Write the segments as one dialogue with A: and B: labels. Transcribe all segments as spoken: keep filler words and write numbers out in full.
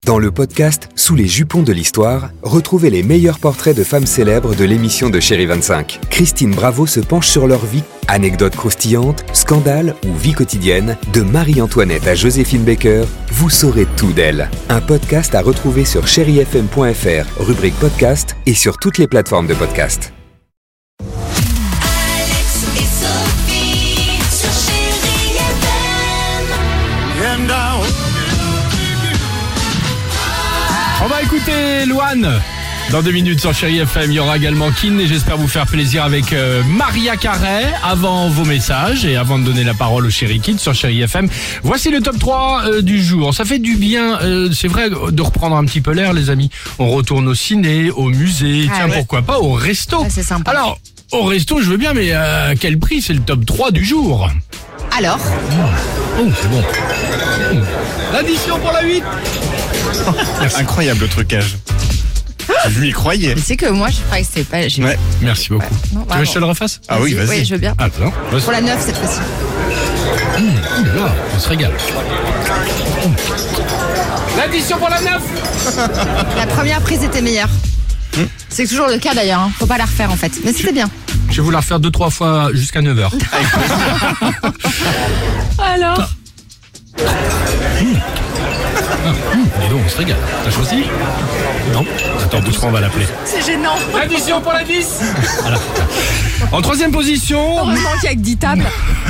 A: Dans le podcast Sous les jupons de l'histoire, retrouvez les meilleurs portraits de femmes célèbres de l'émission de Chérie vingt-cinq. Christine Bravo se penche sur leur vie, anecdotes croustillantes, scandales ou vie quotidienne. De Marie-Antoinette à Joséphine Baker, vous saurez tout d'elle. Un podcast à retrouver sur chéri f m point f r, rubrique podcast et sur toutes les plateformes de podcast.
B: Alex et Sophie sur Chérie F M.
C: On va écouter Loane dans deux minutes sur Chérie F M. Il y aura également Kin et j'espère vous faire plaisir avec euh, Maria Carey avant vos messages et avant de donner la parole au Chérie Kids sur Chérie F M. Voici le top trois euh, du jour. Ça fait du bien, euh, c'est vrai, de reprendre un petit peu l'air, les amis. On retourne au ciné, au musée,
D: Ah
C: tiens,
D: ouais.
C: pourquoi pas au resto.
D: Ah, c'est sympa.
C: Alors, au resto, je veux bien, mais à quel prix? C'est le top trois du jour.
D: Alors,
C: Oh, c'est bon. Mmh. L'addition pour la huit.
E: Incroyable le trucage. Je lui croyais.
D: mais c'est que moi, je croyais que c'était pas. j'ai-
E: Ouais.
C: Merci beaucoup.
D: Non,
C: tu veux que je te le refasse?
E: Ah oui, vas-y.
D: Oui, je veux bien.
C: Attends, vas-y.
D: Pour la neuf cette fois-ci.
C: Ouh là là, on se régale. L'addition pour la neuf.
D: La première prise était meilleure. C'est toujours le cas d'ailleurs. Hein. Faut pas la refaire en fait. Mais c'était bien.
C: Je vais vous la refaire deux, trois fois jusqu'à neuf heures.
D: Alors
C: Dis donc, on se régale. T'as choisi? Non. Attends, bouge pas, on va l'appeler.
D: C'est gênant.
C: L'addition pour la dix. Voilà. En troisième position,
D: Heureusement qu'il y a que dix tables.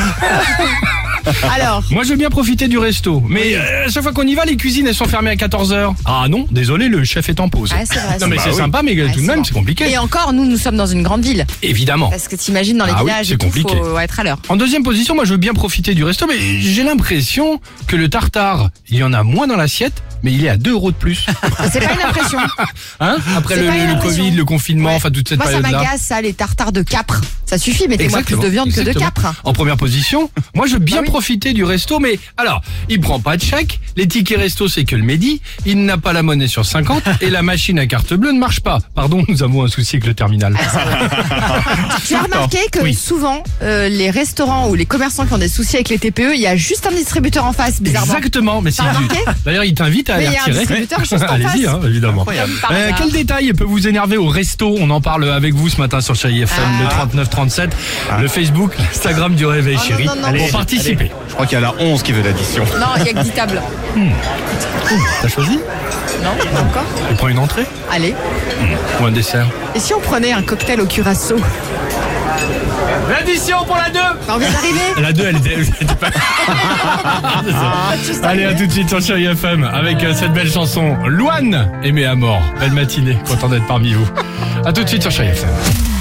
D: Alors,
C: moi je veux bien profiter du resto. Mais euh, à chaque fois qu'on y va, les cuisines elles sont fermées à quatorze heures. Ah non, désolé, le chef est en pause.
D: Ah, c'est vrai,
C: non
D: c'est
C: mais
D: vrai.
C: c'est
E: Bah oui.
C: sympa, mais
D: Ouais,
C: tout de
D: c'est
C: même
D: bon.
C: c'est compliqué.
D: Et encore, nous, nous sommes dans une grande ville.
C: Évidemment.
D: Parce que t'imagines dans les
C: Ah oui,
D: villages
C: c'est
D: et tout,
C: compliqué.
D: faut être à l'heure.
C: En deuxième position, moi je veux bien profiter du resto, mais j'ai l'impression que le tartare, il y en a moins dans l'assiette, mais il est à deux euros de plus.
D: C'est pas une impression.
C: Hein? Après
D: C'est
C: le,
D: pas une
C: le
D: impression.
C: Covid, le confinement,
D: Ouais.
C: enfin toute cette
D: Moi, ça
C: période-là.
D: m'agace, ça, les tartares de capre. Ça suffit, mettez-moi plus
C: Exactement,
D: de viande que de
C: exactement.
D: capre.
C: En première position, moi je veux bien
D: Ah oui.
C: profiter du resto, mais alors, il prend pas de chèque, les tickets resto c'est que le midi, il n'a pas la monnaie sur cinquante et la machine à carte bleue ne marche pas. Pardon, nous avons un souci avec le terminal.
D: Tu as remarqué que
C: Oui.
D: souvent, euh, les restaurants ou les commerçants qui ont des soucis avec les T P E, il y a juste un distributeur en face, bizarrement.
C: Exactement, mais c'est
D: T'as
C: du-
D: remarqué
C: D'ailleurs, il t'invite à
D: Mais
C: aller
D: il y a un
C: retirer.
D: distributeur juste en
C: Allez-y,
D: face.
C: hein, évidemment.
E: Incroyable.
D: Par
C: Euh,
D: hasard.
C: quel détail peut vous énerver au resto? On en parle avec vous ce matin sur Chérie F M,
D: Ah.
C: le trente-neuf trente-sept, le Facebook, l'Instagram du Réveil
D: Oh, non,
C: Chérie,
D: non, non,
C: pour
D: non.
C: participer.
E: Je crois qu'il y a la onze qui veut l'addition.
D: Non, il y a que dix tables.
C: T'as choisi?
D: Non, pas encore.
C: On prend une entrée
D: Allez.
C: ou un dessert?
D: Et si on prenait un cocktail au curaçao?
C: L'addition pour la deux.
D: Bah, on vient d'arriver.
C: La deux, elle était, elle était pas... Allez, à tout de suite sur Chérie F M avec euh, cette belle chanson. Loane, aimée à mort. Belle matinée, content d'être parmi vous. À tout de suite sur Chérie F M.